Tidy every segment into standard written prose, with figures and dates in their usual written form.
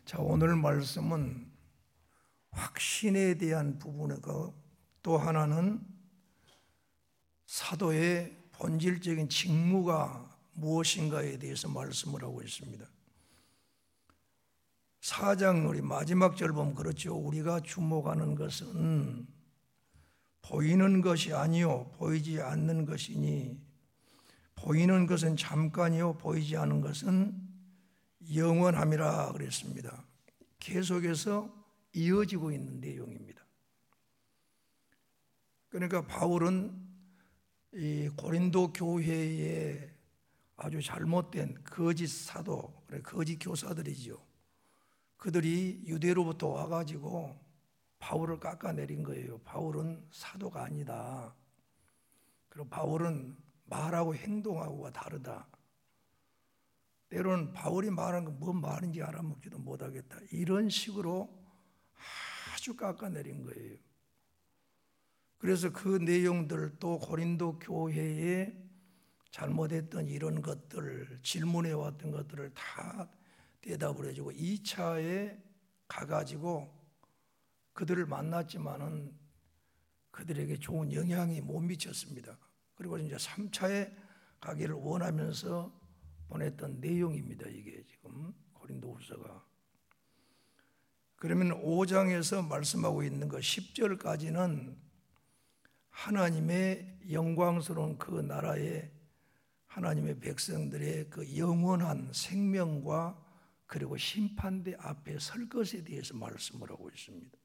자, 오늘 말씀은 확신에 대한 부분이고 또 하나는 사도의 본질적인 직무가 무엇인가에 대해서 말씀을 하고 있습니다. 4장 우리 마지막 절 보면 그렇죠. 우리가 주목하는 것은 보이는 것이 아니요 보이지 않는 것이니 보이는 것은 잠깐이요 보이지 않는 것은 영원함이라 그랬습니다. 계속해서 이어지고 있는 내용입니다. 그러니까 바울은 이 고린도 교회에 아주 잘못된 거짓 사도, 거짓 교사들이죠. 그들이 유대로부터 와가지고 바울을 깎아내린 거예요. 바울은 사도가 아니다. 그리고 바울은 말하고 행동하고가 다르다. 때로는 바울이 말하는 건 뭔 말인지 알아먹지도 못하겠다. 이런 식으로 아주 깎아내린 거예요. 그래서 그 내용들 또 고린도 교회에 잘못했던 이런 것들, 질문해 왔던 것들을 다 대답을 해주고 2차에 가가지고 그들을 만났지만은 그들에게 좋은 영향이 못 미쳤습니다. 그리고 이제 3차에 가기를 원하면서 보냈던 내용입니다. 이게 지금 고린도후서가. 그러면 5장에서 말씀하고 있는 거 10절까지는 하나님의 영광스러운 그 나라의 하나님의 백성들의 그 영원한 생명과 그리고 심판대 앞에 설 것에 대해서 말씀을 하고 있습니다.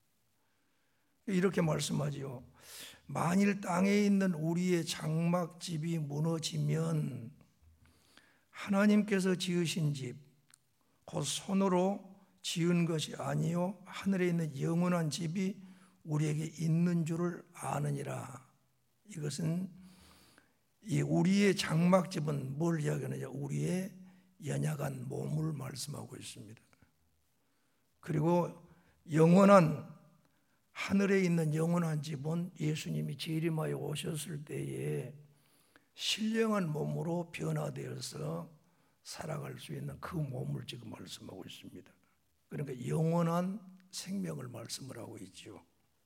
이렇게 말씀하지요. 만일 땅에 있는 우리의 장막집이 무너지면 하나님께서 지으신 집, 곧 손으로 지은 것이 아니요 하늘에 있는 영원한 집이 우리에게 있는 줄을 아느니라. 이것은 이 우리의 장막집은 뭘 이야기하느냐? 우리의 연약한 몸을 말씀하고 있습니다. 그리고 영원한 하늘에 있는 영원한 집은 예수님이 재림하여 오셨을 때에 신령한 몸으로 변화되어서 살아갈 수 있는 그 몸을 지금 말씀하고 있습니다. 그러니까 영원한 생명을 말씀을 하고 있죠.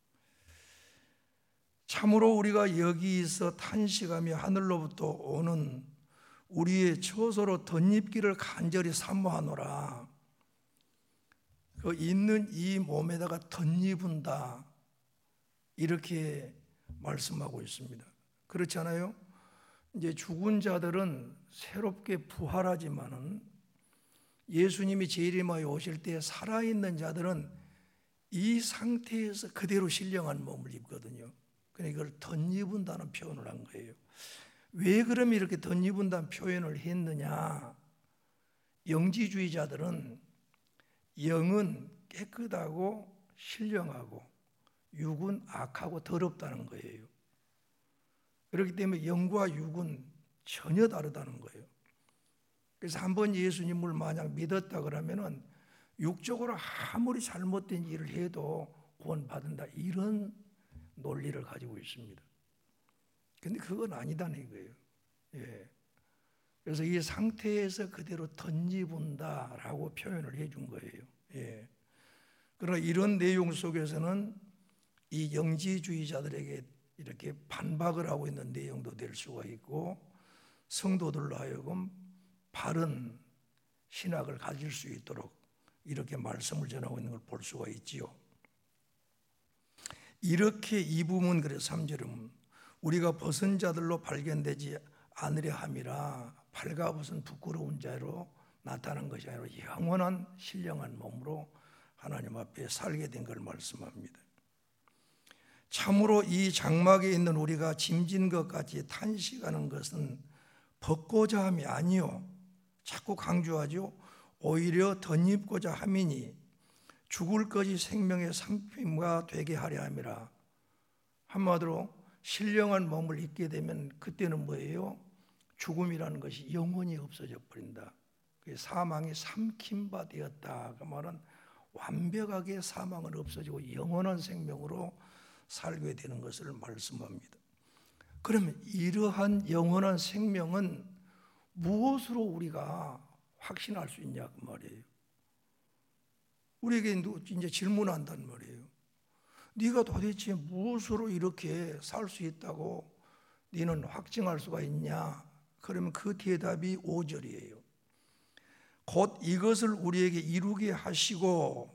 참으로 우리가 여기서 탄식하며 하늘로부터 오는 우리의 처소로 덧입기를 간절히 사모하노라. 그 있는 이 몸에다가 덧입은다. 이렇게 말씀하고 있습니다. 그렇지 않아요? 이제 죽은 자들은 새롭게 부활하지만은 예수님이 재림하여 오실 때 살아있는 자들은 이 상태에서 그대로 신령한 몸을 입거든요. 그러니까 이걸 덧입은다는 표현을 한 거예요. 왜 그러면 이렇게 덧입은다는 표현을 했느냐? 영지주의자들은 영은 깨끗하고 신령하고 육은 악하고 더럽다는 거예요. 그렇기 때문에 영과 육은 전혀 다르다는 거예요. 그래서 한번 예수님을 만약 믿었다 그러면은 육적으로 아무리 잘못된 일을 해도 구원받는다. 이런 논리를 가지고 있습니다. 근데 그건 아니다는 거예요. 예. 그래서 이 상태에서 그대로 덧입은다라고 표현을 해준 거예요. 예. 그러나 이런 내용 속에서는 이 영지주의자들에게 이렇게 반박을 하고 있는 내용도 될 수가 있고 성도들로 하여금 바른 신학을 가질 수 있도록 이렇게 말씀을 전하고 있는 걸 볼 수가 있지요. 이렇게 이 부분 그래서 3절은 우리가 벗은 자들로 발견되지 않으려 함이라. 발가벗은 부끄러운 자로 나타난 것이 아니라 영원한 신령한 몸으로 하나님 앞에 살게 된 걸 말씀합니다. 참으로 이 장막에 있는 우리가 짐진 것 같이 탄식하는 것은 벗고자 함이 아니요 자꾸 강조하죠. 오히려 덧입고자 함이니 죽을 것이 생명의 상품과 되게 하려 함이라. 한마디로 신령한 몸을 입게 되면 그때는 뭐예요? 죽음이라는 것이 영원히 없어져 버린다. 사망이 삼킨 바 되었다. 그 말은 완벽하게 사망은 없어지고 영원한 생명으로 살게 되는 것을 말씀합니다. 그러면 이러한 영원한 생명은 무엇으로 우리가 확신할 수 있냐 그 말이에요. 우리에게 이제 질문한단 말이에요. 네가 도대체 무엇으로 이렇게 살 수 있다고 너는 확증할 수가 있냐? 그러면 그 대답이 5절이에요. 곧 이것을 우리에게 이루게 하시고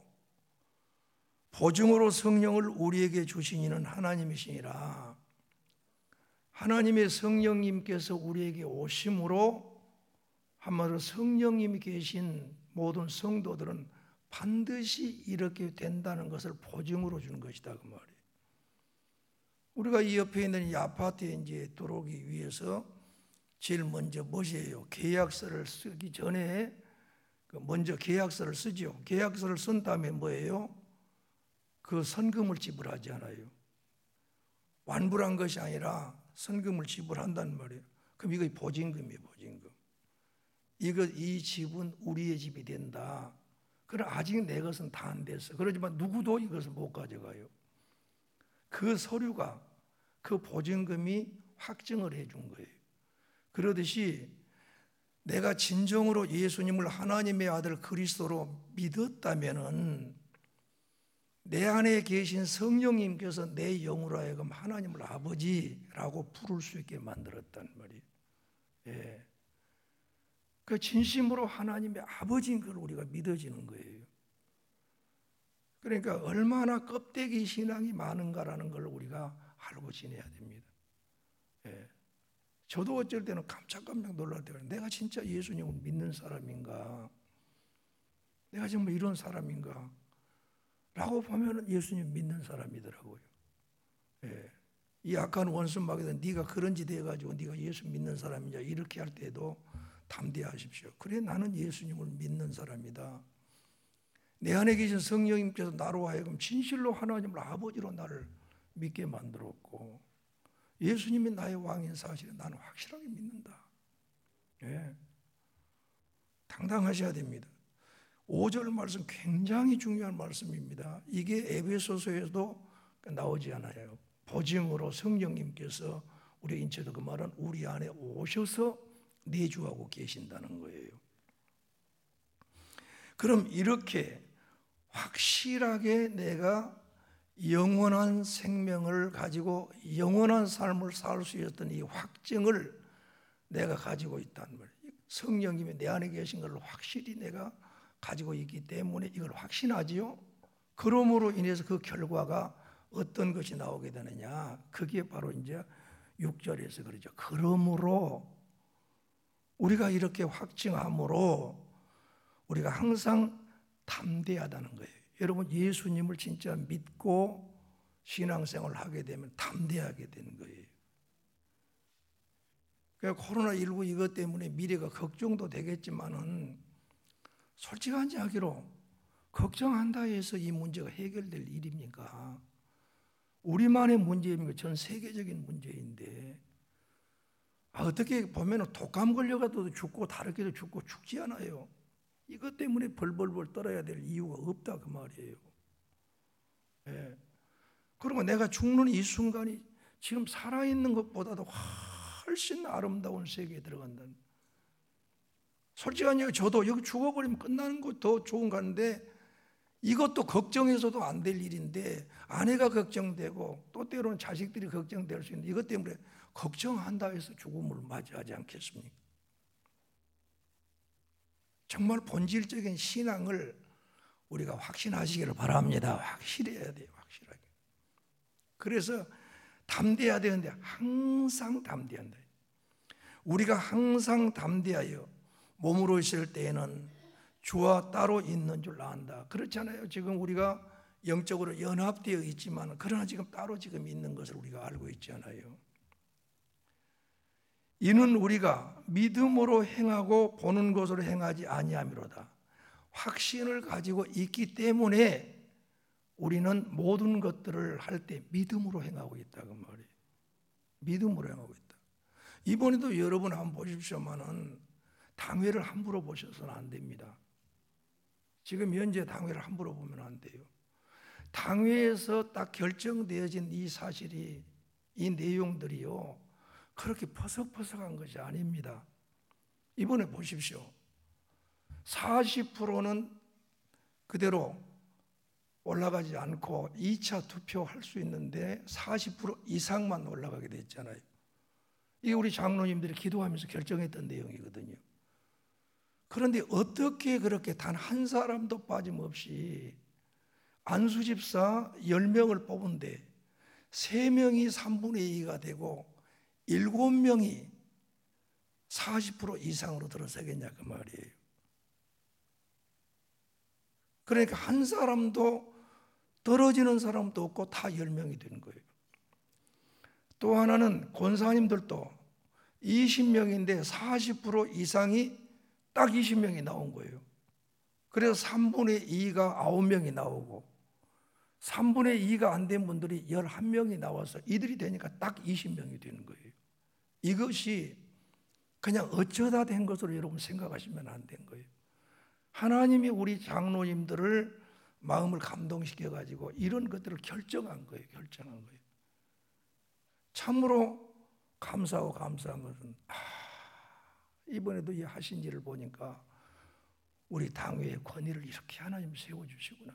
보증으로 성령을 우리에게 주신 이는 하나님이시니라. 하나님의 성령님께서 우리에게 오심으로, 한마디로 성령님이 계신 모든 성도들은 반드시 이렇게 된다는 것을 보증으로 주는 것이다, 그 말이에요. 우리가 이 옆에 있는 이 아파트에 이제 들어오기 위해서 제일 먼저 무엇이에요? 계약서를 쓰기 전에 먼저 계약서를 쓰죠. 계약서를 쓴 다음에 뭐예요? 그 선금을 지불하지 않아요. 완불한 것이 아니라 선금을 지불한단 말이에요. 그럼 이거 보증금이에요, 보증금. 이 집은 우리의 집이 된다. 그럼 아직 내 것은 다 안 됐어. 그렇지만 누구도 이것을 못 가져가요. 그 서류가, 그 보증금이 확증을 해준 거예요. 그러듯이 내가 진정으로 예수님을 하나님의 아들 그리스도로 믿었다면은 내 안에 계신 성령님께서 내 영으로 하여금 하나님을 아버지라고 부를 수 있게 만들었단 말이에요. 예. 그 진심으로 하나님의 아버지인 걸 우리가 믿어지는 거예요. 그러니까 얼마나 껍데기 신앙이 많은가라는 걸 우리가 알고 지내야 됩니다. 예. 저도 어쩔 때는 깜짝깜짝 놀랄 때가 내가 진짜 예수님을 믿는 사람인가? 내가 정말 이런 사람인가? 라고 보면 예수님 믿는 사람이더라고요. 예. 이 악한 원수 마귀는 네가 그런 짓 해가지고 네가 예수 믿는 사람이냐 이렇게 할 때도 담대하십시오. 그래 나는 예수님을 믿는 사람이다. 내 안에 계신 성령님께서 나로 하여금 진실로 하나님을 아버지로 나를 믿게 만들었고 예수님이 나의 왕인 사실을 나는 확실하게 믿는다. 예. 당당하셔야 됩니다. 5절 말씀 굉장히 중요한 말씀입니다. 이게 에베소서에도 나오지 않아요. 보증으로 성령님께서 우리 인체도 그 말은 우리 안에 오셔서 내주하고 계신다는 거예요. 그럼 이렇게 확실하게 내가 영원한 생명을 가지고 영원한 삶을 살 수 있었던 이 확증을 내가 가지고 있다는 말이에요. 성령님이 내 안에 계신 걸 확실히 내가 가지고 있기 때문에 이걸 확신하지요. 그러므로 인해서 그 결과가 어떤 것이 나오게 되느냐? 그게 바로 이제 6절에서 그러죠. 그러므로 우리가 이렇게 확증함으로 우리가 항상 담대하다는 거예요. 여러분 예수님을 진짜 믿고 신앙생활을 하게 되면 담대하게 되는 거예요. 그러니까 코로나19 이것 때문에 미래가 걱정도 되겠지만은 솔직한 이야기로 걱정한다 해서 이 문제가 해결될 일입니까? 우리만의 문제입니까? 전 세계적인 문제인데 어떻게 보면 독감 걸려가도 죽고 다르게도 죽고 죽지 않아요. 이것 때문에 벌벌벌 떨어야 될 이유가 없다 그 말이에요. 예. 그리고 내가 죽는 이 순간이 지금 살아있는 것보다도 훨씬 아름다운 세계에 들어간다는. 솔직한 얘기 저도 여기 죽어버리면 끝나는 거 더 좋은 건데 이것도 걱정해서도 안 될 일인데 아내가 걱정되고 또 때로는 자식들이 걱정될 수 있는데 이것 때문에 걱정한다 해서 죽음을 맞이하지 않겠습니까? 정말 본질적인 신앙을 우리가 확신하시기를 바랍니다. 확실해야 돼요. 확실하게. 그래서 담대해야 되는데 항상 담대한다. 우리가 항상 담대하여 몸으로 있을 때에는 주와 따로 있는 줄 안다. 그렇잖아요. 지금 우리가 영적으로 연합되어 있지만 그러나 지금 따로 지금 있는 것을 우리가 알고 있잖아요. 이는 우리가 믿음으로 행하고 보는 것으로 행하지 아니함이로다. 확신을 가지고 있기 때문에 우리는 모든 것들을 할 때 믿음으로 행하고 있다고 말이에요. 믿음으로 행하고 있다. 이번에도 여러분 한번 보십시오만은 당회를 함부로 보셔서는 안 됩니다. 지금 현재 당회를 함부로 보면 안 돼요. 당회에서 딱 결정되어진 이 사실이 이 내용들이요. 그렇게 퍼석퍼석한 것이 아닙니다. 이번에 보십시오. 40%는 그대로 올라가지 않고 2차 투표할 수 있는데 40% 이상만 올라가게 됐잖아요. 이게 우리 장로님들이 기도하면서 결정했던 내용이거든요. 그런데 어떻게 그렇게 단 한 사람도 빠짐없이 안수 집사 10명을 뽑은데 3명이 3분의 2가 되고 7명이 40% 이상으로 들어서겠냐 그 말이에요. 그러니까 한 사람도 떨어지는 사람도 없고 다 10명이 되는 거예요. 또 하나는 권사님들도 20명인데 40% 이상이 딱 20명이 나온 거예요. 그래서 3분의 2가 9명이 나오고 3분의 2가 안 된 분들이 11명이 나와서 이들이 되니까 딱 20명이 되는 거예요. 이것이 그냥 어쩌다 된 것으로 여러분 생각하시면 안 된 거예요. 하나님이 우리 장로님들을 마음을 감동시켜 가지고 이런 것들을 결정한 거예요. 결정한 거예요. 참으로 감사하고 감사한 것은 이번에도 이 하신 일을 보니까 우리 당회의 권위를 이렇게 하나님 세워주시구나.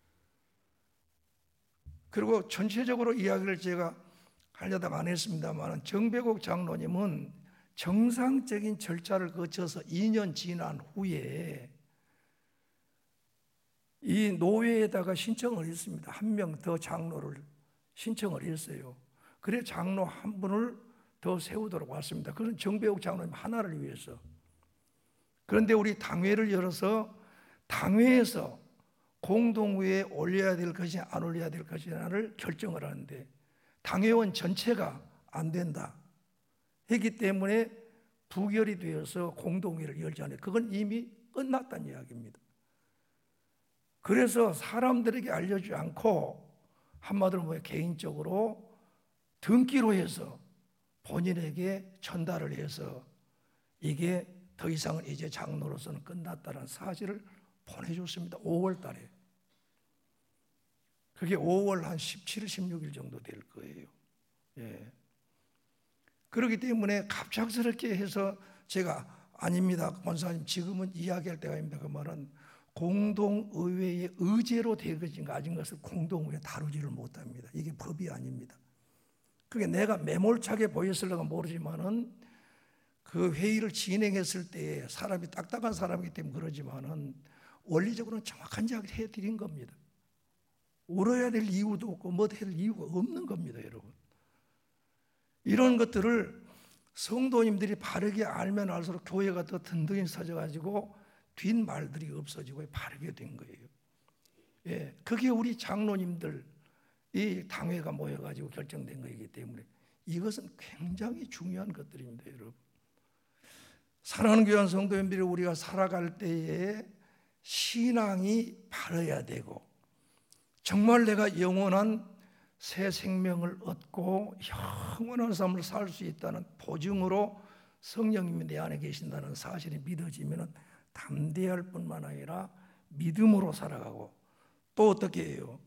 그리고 전체적으로 이야기를 제가 하려다가 안 했습니다만 정배국 장로님은 정상적인 절차를 거쳐서 2년 지난 후에 이 노회에다가 신청을 했습니다. 한 명 더 장로를 신청을 했어요. 그래 장로 한 분을 더 세우도록 왔습니다. 그건 정배국 장로님 하나를 위해서. 그런데 우리 당회를 열어서 당회에서 공동회에 올려야 될 것이냐 안 올려야 될 것이냐를 결정을 하는데 당회원 전체가 안 된다 했기 때문에 부결이 되어서 공동회를 열지 않아요. 그건 이미 끝났다는 이야기입니다. 그래서 사람들에게 알려주지 않고 한마디로 뭐예요? 개인적으로 등기로 해서 본인에게 전달을 해서 이게 더 이상은 이제 장로로서는 끝났다는 사실을 보내줬습니다. 5월 달에. 그게 5월 한 17일, 16일 정도 될 거예요. 예. 그렇기 때문에 갑작스럽게 해서 제가 아닙니다. 권사님 지금은 이야기할 때가 아닙니다. 그 말은 공동의회의 의제로 되어진 가진 것을 공동의회 다루지를 못합니다. 이게 법이 아닙니다. 그게 내가 매몰차게 보였을까 모르지만은 그 회의를 진행했을 때 사람이 딱딱한 사람이기 때문에 그러지만은 원리적으로는 정확한 이야기를 해드린 겁니다. 울어야 될 이유도 없고 뭐 될 이유가 없는 겁니다, 여러분. 이런 것들을 성도님들이 바르게 알면 알수록 교회가 더 든든히 서져가지고 뒷말들이 없어지고 바르게 된 거예요. 예, 그게 우리 장로님들 이 당회가 모여가지고 결정된 거이기 때문에 이것은 굉장히 중요한 것들입니다, 여러분. 사랑하는 귀한 성도님들이 우리가 살아갈 때에 신앙이 바라야 되고 정말 내가 영원한 새 생명을 얻고 영원한 삶을 살 수 있다는 보증으로 성령님이 내 안에 계신다는 사실이 믿어지면 담대할 뿐만 아니라 믿음으로 살아가고 또 어떻게 해요?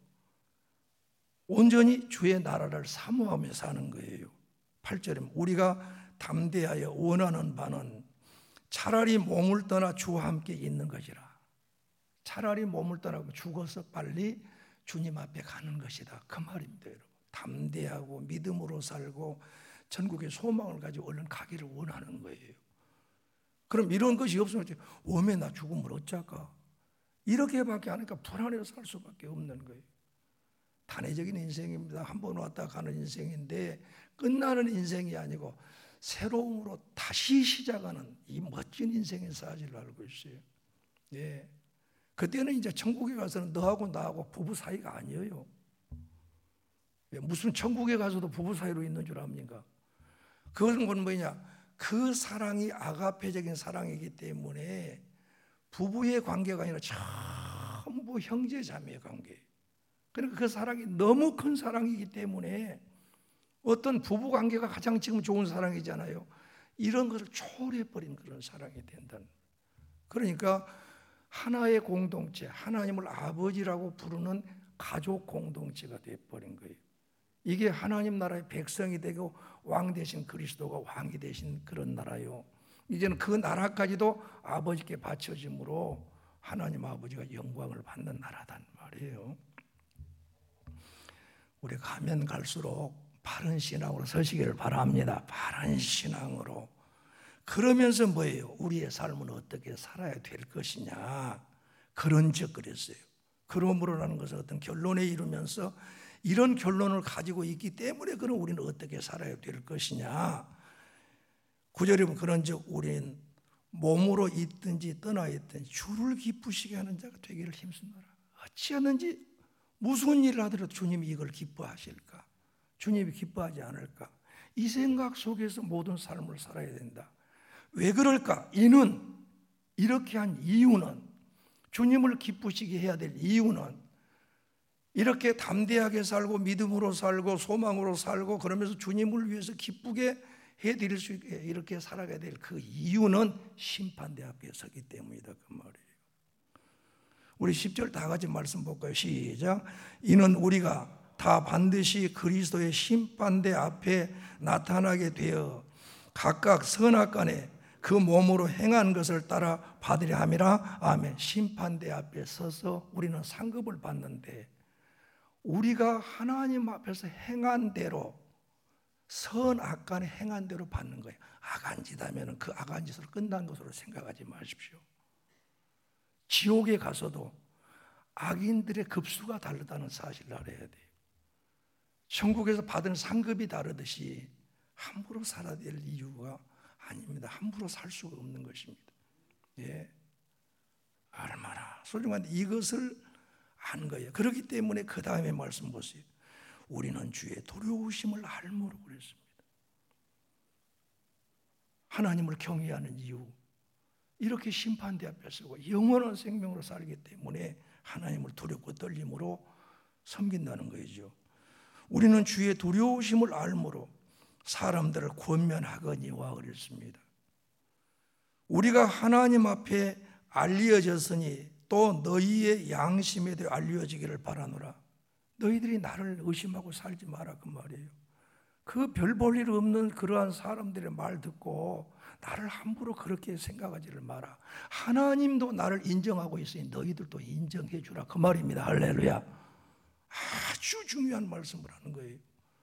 온전히 주의 나라를 사모하며 사는 거예요. 8절에 우리가 담대하여 원하는 바는 차라리 몸을 떠나 주와 함께 있는 것이라. 차라리 몸을 떠나고 죽어서 빨리 주님 앞에 가는 것이다. 그 말입니다, 여러분. 담대하고 믿음으로 살고 전국의 소망을 가지고 얼른 가기를 원하는 거예요. 그럼 이런 것이 없으면 웜에 나 죽으면 어쩔까? 이렇게밖에 안 하니까 불안해서 살 수밖에 없는 거예요. 단회적인 인생입니다. 한 번 왔다 가는 인생인데 끝나는 인생이 아니고 새로움으로 다시 시작하는 이 멋진 인생의 사실을 알고 있어요. 예. 그때는 이제 천국에 가서는 너하고 나하고 부부 사이가 아니에요. 예. 무슨 천국에 가서도 부부 사이로 있는 줄 압니까? 그것은 뭐냐? 그 사랑이 아가페적인 사랑이기 때문에 부부의 관계가 아니라 전부 형제 자매의 관계예요. 그러니까 그 사랑이 너무 큰 사랑이기 때문에 어떤 부부 관계가 가장 지금 좋은 사랑이잖아요. 이런 것을 초월해버린 그런 사랑이 된다는. 그러니까 하나의 공동체, 하나님을 아버지라고 부르는 가족 공동체가 되어버린 거예요. 이게 하나님 나라의 백성이 되고 왕 되신 그리스도가 왕이 되신 그런 나라요. 이제는 그 나라까지도 아버지께 바쳐짐으로 하나님 아버지가 영광을 받는 나라단 말이에요. 우리가 가면 갈수록 바른 신앙으로 서시기를 바랍니다. 바른 신앙으로. 그러면서 뭐예요? 우리의 삶은 어떻게 살아야 될 것이냐, 그런 적 그랬어요. 그러므로라는 것은 어떤 결론에 이르면서 이런 결론을 가지고 있기 때문에 그럼 우리는 어떻게 살아야 될 것이냐. 9절에 보면 그런즉 우리는 몸으로 있든지 떠나 있든지 주를 기쁘시게 하는 자가 되기를 힘쓰노라. 어찌하든지 무슨 일을 하더라도 주님이 이걸 기뻐하실까? 주님이 기뻐하지 않을까? 이 생각 속에서 모든 삶을 살아야 된다. 왜 그럴까? 이는, 이렇게 한 이유는, 주님을 기쁘시게 해야 될 이유는, 이렇게 담대하게 살고 믿음으로 살고 소망으로 살고 그러면서 주님을 위해서 기쁘게 해드릴 수 있게 이렇게 살아가야 될 그 이유는 심판대 앞에 서기 때문이다, 그 말이에요. 우리 10절 다 같이 말씀 볼까요? 시작. 이는 우리가 다 반드시 그리스도의 심판대 앞에 나타나게 되어 각각 선악간에 그 몸으로 행한 것을 따라 받으려 함이라. 아멘. 심판대 앞에 서서 우리는 상급을 받는데, 우리가 하나님 앞에서 행한 대로, 선악간에 행한 대로 받는 거예요. 악한 짓 하면 그 악한 짓으로 끝난 것으로 생각하지 마십시오. 지옥에 가서도 악인들의 급수가 다르다는 사실을 알아야 돼요. 천국에서 받은 상급이 다르듯이 함부로 살아야 될 이유가 아닙니다. 함부로 살 수가 없는 것입니다. 예, 얼마나 소중한 이것을 안 거예요. 그렇기 때문에 그 다음에 말씀 보세요. 우리는 주의 두려우심을 알므로 그랬습니다. 하나님을 경외하는 이유, 이렇게 심판대 앞에 서고 영원한 생명으로 살기 때문에 하나님을 두렵고 떨림으로 섬긴다는 거죠. 우리는 주의 두려우심을 알므로 사람들을 권면하거니와 그랬습니다. 우리가 하나님 앞에 알려졌으니 또 너희의 양심에 대해 알려지기를 바라노라. 너희들이 나를 의심하고 살지 마라, 그 말이에요. 그 별 볼 일 없는 그러한 사람들의 말 듣고 나를 함부로 그렇게 생각하지를 마라. 하나님도 나를 인정하고 있으니 너희들도 인정해 주라, 그 말입니다. 할렐루야. 아주 중요한 말씀을 하는 거예요.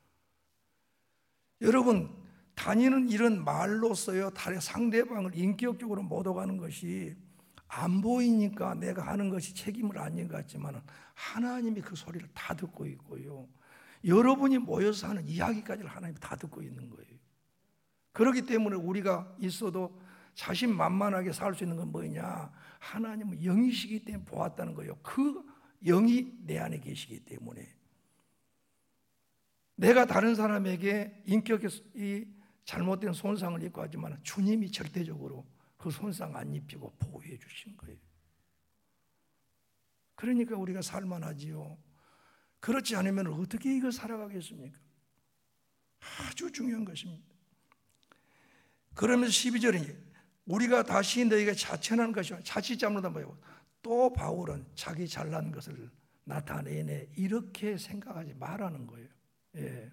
여러분, 다니는 이런 말로써요 상대방을 인격적으로 모독하는 것이 안 보이니까 내가 하는 것이 책임을 안 진 것 같지만 하나님이 그 소리를 다 듣고 있고요, 여러분이 모여서 하는 이야기까지를 하나님이 다 듣고 있는 거예요. 그렇기 때문에 우리가 있어도 자신만만하게 살 수 있는 건 뭐냐? 하나님은 영이시기 때문에 보았다는 거예요. 그 영이 내 안에 계시기 때문에 내가 다른 사람에게 인격의 이 잘못된 손상을 입고 하지만 주님이 절대적으로 그 손상 안 입히고 보호해 주신 거예요. 그러니까 우리가 살만하지요. 그렇지 않으면 어떻게 이거 살아가겠습니까? 아주 중요한 것입니다. 그러면서 12절에 우리가 다시 너희가 자천하는 것이요, 자칫 잘못하면 뭐예요? 또 바울은 자기 잘난 것을 나타내네, 이렇게 생각하지 말라는 거예요. 예.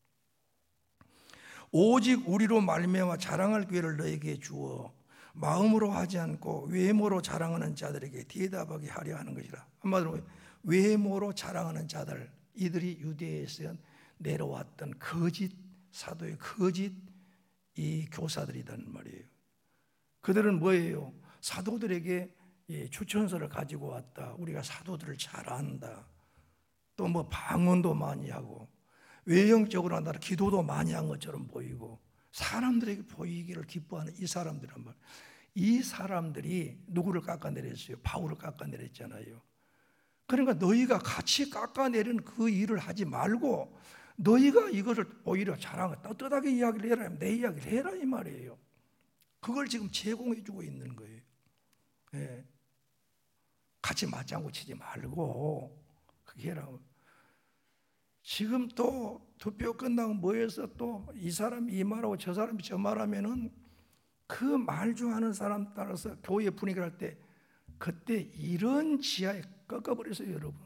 오직 우리로 말미암아 자랑할 기회를 너에게 주어 마음으로 하지 않고 외모로 자랑하는 자들에게 대답하게 하려 하는 것이라. 한마디로 외모로 자랑하는 자들, 이들이 유대에서 내려왔던 거짓 사도의 거짓 이 교사들이란 말이에요. 그들은 뭐예요? 사도들에게 추천서를 가지고 왔다. 우리가 사도들을 잘 안다. 또 뭐 방언도 많이 하고 외형적으로 한다. 기도도 많이 한 것처럼 보이고 사람들에게 보이기를 기뻐하는 이 사람들은 말. 이 사람들이 누구를 깎아내렸어요? 바울을 깎아내렸잖아요. 그러니까 너희가 같이 깎아내리는 그 일을 하지 말고 너희가 이것을 오히려 자랑을 떳떳하게 이야기를 해라, 내 이야기를 해라, 이 말이에요. 그걸 지금 제공해 주고 있는 거예요. 예. 같이 맞장구 치지 말고 그렇게 해라. 지금 또 투표 끝나고 모여서 또 이 사람이 이 말하고 저 사람이 저 말하면은 그 말중하는 사람 따라서 교회 분위기를 할 때 그때 이런 지하에 꺾어버렸어요, 여러분.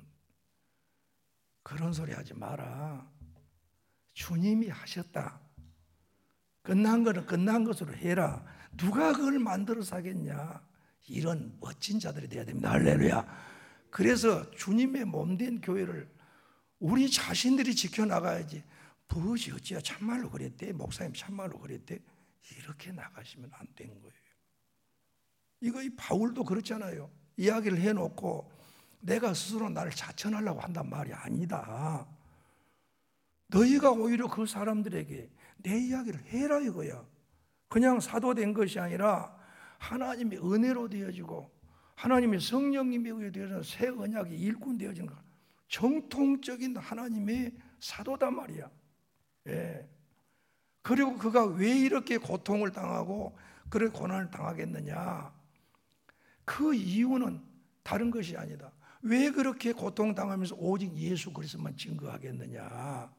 그런 소리 하지 마라. 주님이 하셨다. 끝난 거는 끝난 것으로 해라. 누가 그걸 만들어서 하겠냐. 이런 멋진 자들이 돼야 됩니다. 할렐루야. 그래서 주님의 몸된 교회를 우리 자신들이 지켜나가야지. 무엇이 어찌야 참말로 그랬대, 목사님 참말로 그랬대, 이렇게 나가시면 안 된 거예요. 이거 이 바울도 그렇잖아요. 이야기를 해놓고 내가 스스로 나를 자천하려고 한단 말이 아니다. 너희가 오히려 그 사람들에게 내 이야기를 해라 이거야. 그냥 사도된 것이 아니라 하나님의 은혜로 되어지고 하나님의 성령님에 의해 되어서 새 언약이 일꾼 되어지는 거, 정통적인 하나님의 사도단 말이야. 예. 그리고 그가 왜 이렇게 고통을 당하고 그런 고난을 당하겠느냐? 그 이유는 다른 것이 아니다. 왜 그렇게 고통당하면서 오직 예수 그리스도만 증거하겠느냐?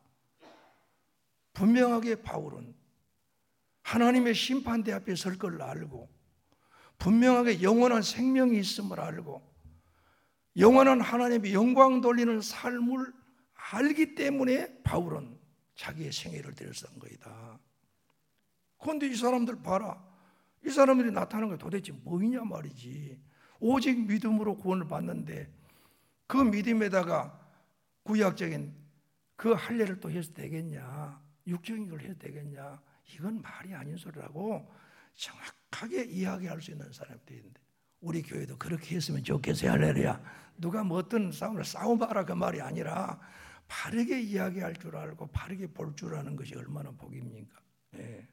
분명하게 바울은 하나님의 심판대 앞에 설 걸 알고, 분명하게 영원한 생명이 있음을 알고, 영원한 하나님의 영광 돌리는 삶을 알기 때문에 바울은 자기의 생애를 들여선 거이다. 그런데 이 사람들 봐라. 이 사람들이 나타나는 게 도대체 뭐냐 말이지. 오직 믿음으로 구원을 받는데 그 믿음에다가 구약적인 그 할례를 또 해서 되겠냐, 육적인 걸 해도 되겠냐, 이건 말이 아닌 소리라고 정확하게 이야기할 수 있는 사람들이 있는데, 우리 교회도 그렇게 했으면 좋겠어요. 할렐루야. 누가 뭐 어떤 싸움을 싸워봐라 그 말이 아니라 바르게 이야기할 줄 알고 바르게 볼 줄 아는 것이 얼마나 복입니까? 예.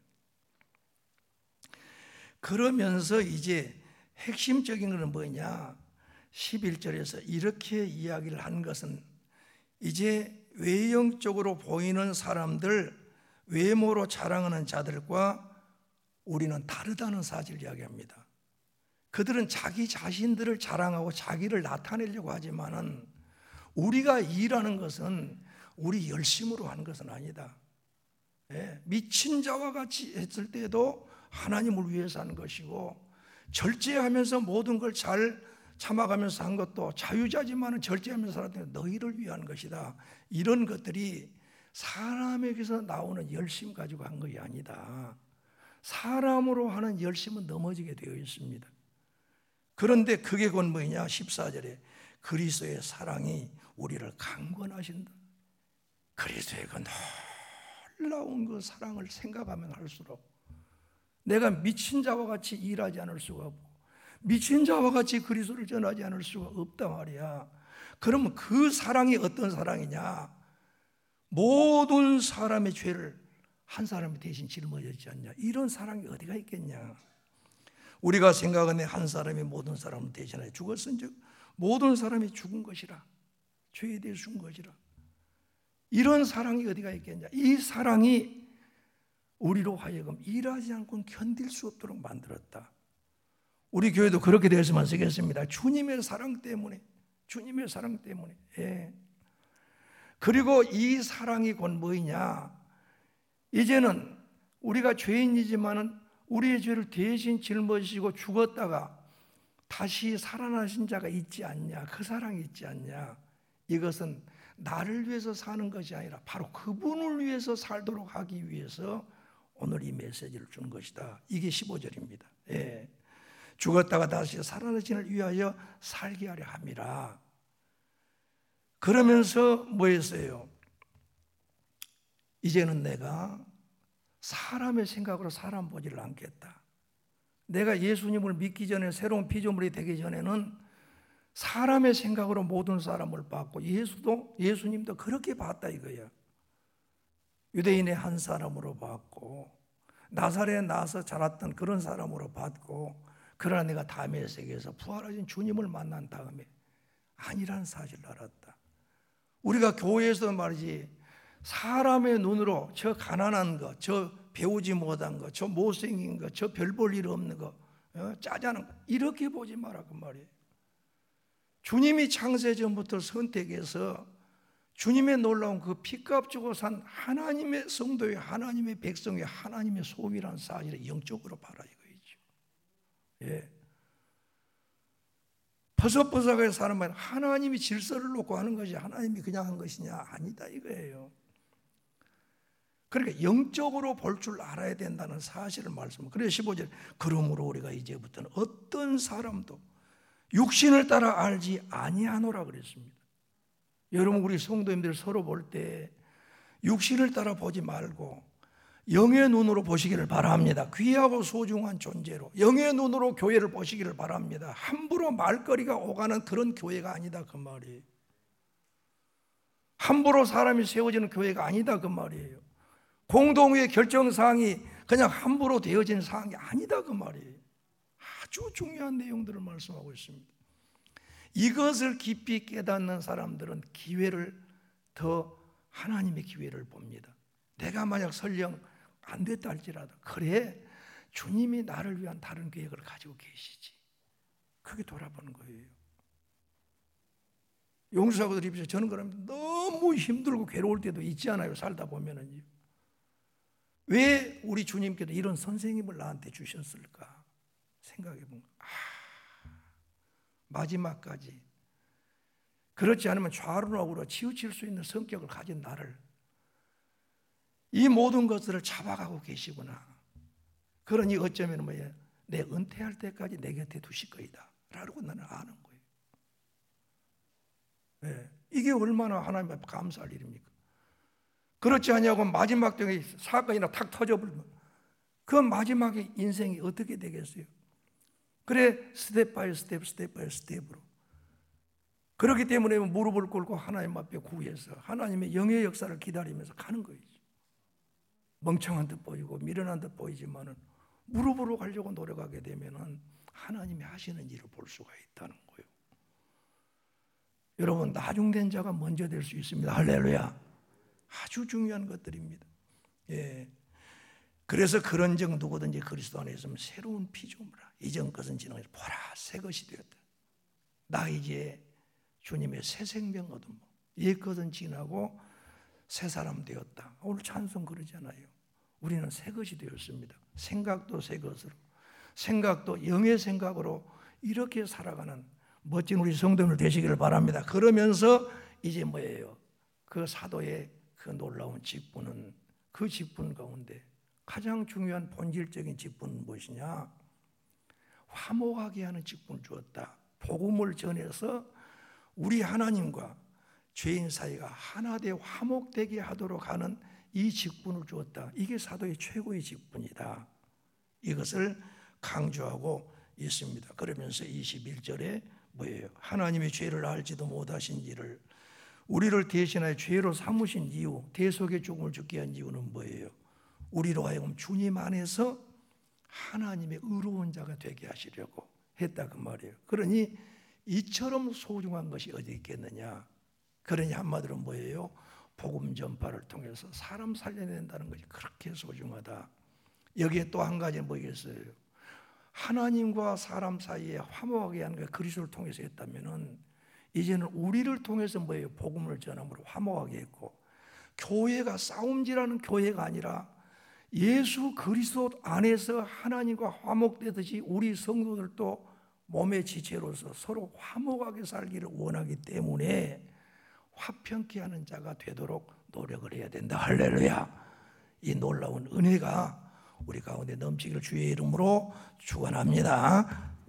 그러면서 이제 핵심적인 것은 뭐냐? 11절에서 이렇게 이야기를 한 것은 이제 외형적으로 보이는 사람들, 외모로 자랑하는 자들과 우리는 다르다는 사실을 이야기합니다. 그들은 자기 자신들을 자랑하고 자기를 나타내려고 하지만은 우리가 일하는 것은 우리 열심으로 하는 것은 아니다. 예, 미친 자와 같이 했을 때도 하나님을 위해서 하는 것이고, 절제하면서 모든 걸 잘 참아가면서 한 것도 자유자지만은 절제하면서 살았던 너희를 위한 것이다. 이런 것들이 사람에게서 나오는 열심 가지고 한 것이 아니다. 사람으로 하는 열심은 넘어지게 되어 있습니다. 그런데 그게 곧 뭐냐? 14절에 그리스도의 사랑이 우리를 강권하신다. 그리스도의 그 놀라운 그 사랑을 생각하면 할수록 내가 미친 자와 같이 일하지 않을 수가 없고 미친 자와 같이 그리스도를 전하지 않을 수가 없단 말이야. 그러면 그 사랑이 어떤 사랑이냐? 모든 사람의 죄를 한 사람이 대신 짊어졌지 않냐? 이런 사랑이 어디가 있겠냐? 우리가 생각하는 한 사람이 모든 사람을 대신하여 죽었은즉 모든 사람이 죽은 것이라, 죄에 대해 죽은 것이라. 이런 사랑이 어디가 있겠냐? 이 사랑이 우리로 하여금 일하지 않고는 견딜 수 없도록 만들었다. 우리 교회도 그렇게 되었으면 쓰겠습니다. 주님의 사랑 때문에, 주님의 사랑 때문에. 예. 그리고 이 사랑이 곧 뭐냐? 이제는 우리가 죄인이지만은 우리의 죄를 대신 짊어지시고 죽었다가 다시 살아나신 자가 있지 않냐? 그 사랑이 있지 않냐? 이것은 나를 위해서 사는 것이 아니라 바로 그분을 위해서 살도록 하기 위해서 오늘 이 메시지를 준 것이다. 이게 15절입니다. 예. 죽었다가 다시 살아나신을 위하여 살게 하려 함이라. 그러면서 뭐 했어요? 이제는 내가 사람의 생각으로 사람 보지를 않겠다. 내가 예수님을 믿기 전에, 새로운 피조물이 되기 전에는 사람의 생각으로 모든 사람을 봤고, 예수님도 그렇게 봤다 이거야. 유대인의 한 사람으로 봤고, 나사렛에 나서 자랐던 그런 사람으로 봤고, 그러나 내가 다메섹에서 부활하신 주님을 만난 다음에 아니라는 사실을 알았다. 우리가 교회에서 말이지, 사람의 눈으로 저 가난한 거, 저 배우지 못한 거, 저 못생긴 거, 저 별 볼 일 없는 거, 짜자는 거, 이렇게 보지 마라 그 말이에요. 주님이 창세 전부터 선택해서 주님의 놀라운 그 피값 주고 산 하나님의 성도의, 하나님의 백성의, 하나님의 소유라는 사실을 영적으로 봐라 이거이죠. 예. 퍼석퍼석하게 사는 말, 하나님이 질서를 놓고 하는 것이 하나님이 그냥 한 것이냐? 아니다 이거예요. 그러니까 영적으로 볼 줄 알아야 된다는 사실을 말씀합니다. 그래서 15절, 그러므로 우리가 이제부터는 어떤 사람도 육신을 따라 알지 아니하노라 그랬습니다. 여러분, 우리 성도님들 서로 볼 때 육신을 따라 보지 말고 영의 눈으로 보시기를 바랍니다. 귀하고 소중한 존재로 영의 눈으로 교회를 보시기를 바랍니다. 함부로 말거리가 오가는 그런 교회가 아니다 그 말이에요. 함부로 사람이 세워지는 교회가 아니다 그 말이에요. 공동의 결정사항이 그냥 함부로 되어진 사항이 아니다 그 말이에요. 아주 중요한 내용들을 말씀하고 있습니다. 이것을 깊이 깨닫는 사람들은 기회를 더 하나님의 기회를 봅니다. 내가 만약 설령 안 됐다 할지라도 그래 주님이 나를 위한 다른 계획을 가지고 계시지. 그게 돌아보는 거예요. 용서하고 드립시다. 저는 그러면 너무 힘들고 괴로울 때도 있지 않아요. 살다 보면은요. 왜 우리 주님께서 이런 선생님을 나한테 주셨을까 생각해 보면 마지막까지 그렇지 않으면 좌로나 우로 치우칠 수 있는 성격을 가진 나를 이 모든 것들을 잡아가고 계시구나. 그러니 어쩌면 뭐예요? 내 은퇴할 때까지 내 곁에 두실 거이다 라고 나는 아는 거예요. 네. 이게 얼마나 하나님 앞에 감사할 일입니까? 그렇지 않냐고 마지막 때에 사건이나 탁 터져버리면 그 마지막에 인생이 어떻게 되겠어요? 그래 스텝 바이 스텝으로 그렇기 때문에 무릎을 꿇고 하나님 앞에 구해서 하나님의 영의 역사를 기다리면서 가는 거예요. 멍청한 듯 보이고 미련한 듯 보이지만은 무릎으로 가려고 노력하게 되면은 하나님이 하시는 일을 볼 수가 있다는 거예요. 여러분, 나중된 자가 먼저 될 수 있습니다. 할렐루야. 아주 중요한 것들입니다. 예. 그래서 그런즉 누구든지 그리스도 안에 있으면 새로운 피조물이라. 이전 것은 지나가니 보라 새 것이 되었다. 나 이제 주님의 새 생명 얻은 옛 것은 지나고 새 사람 되었다. 오늘 찬송 그러잖아요. 우리는 새 것이 되었습니다. 생각도 새 것으로, 생각도 영의 생각으로 이렇게 살아가는 멋진 우리 성도들 되시기를 바랍니다. 그러면서 이제 뭐예요? 그 사도의 그 놀라운 직분은 그 직분 가운데 가장 중요한 본질적인 직분은 무엇이냐? 화목하게 하는 직분을 주었다. 복음을 전해서 우리 하나님과 죄인 사이가 하나 되어 화목되게 하도록 하는 이 직분을 주었다. 이게 사도의 최고의 직분이다. 이것을 강조하고 있습니다. 그러면서 21절에 뭐예요? 하나님의 죄를 알지도 못하신지를 우리를 대신하여 죄로 삼으신 이유, 대속의 죽음을 죽게 한 이유는 뭐예요? 우리로 하여금 주님 안에서 하나님의 의로운 자가 되게 하시려고 했다 그 말이에요. 그러니 이처럼 소중한 것이 어디 있겠느냐? 그러니 한마디로 뭐예요? 복음 전파를 통해서 사람 살려낸다는 것이 그렇게 소중하다. 여기에 또 한 가지는 뭐겠어요? 하나님과 사람 사이에 화목하게 하는 게 그리스도를 통해서 했다면은 이제는 우리를 통해서 뭐예요? 복음을 전함으로 화목하게 했고, 교회가 싸움질하는 교회가 아니라 예수 그리스도 안에서 하나님과 화목되듯이 우리 성도들도 몸의 지체로서 서로 화목하게 살기를 원하기 때문에 화평케 하는 자가 되도록 노력을 해야 된다. 할렐루야. 이 놀라운 은혜가 우리 가운데 넘치기를 주의 이름으로 축원합니다.